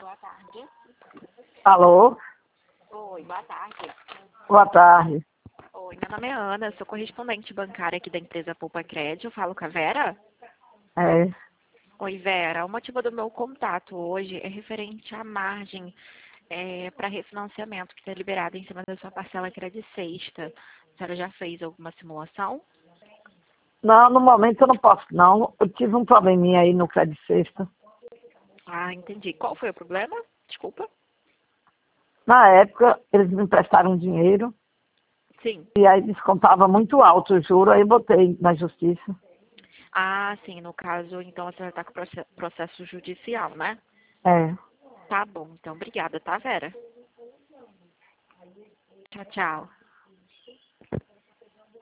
Boa tarde. Alô? Oi, boa tarde. Boa tarde. Oi, meu nome é Ana, sou correspondente bancária aqui da empresa Poupa Crédito. Eu falo com a Vera? É, Oi, Vera. O motivo do meu contato hoje é referente à margem para refinanciamento que está liberada em cima da sua parcela que era de sexta. A senhora já fez alguma simulação? não, no momento eu não posso, não. Eu tive um probleminha aí no Crédito Sexta. Ah, entendi. Qual foi o problema? Desculpa. Na época, eles me emprestaram dinheiro Sim. e aí descontava muito alto o juro, aí eu botei na justiça. Ah, sim. No caso, então a senhora está com processo judicial, né? É. Tá bom. Então, obrigada, tá, Vera? Tchau, tchau.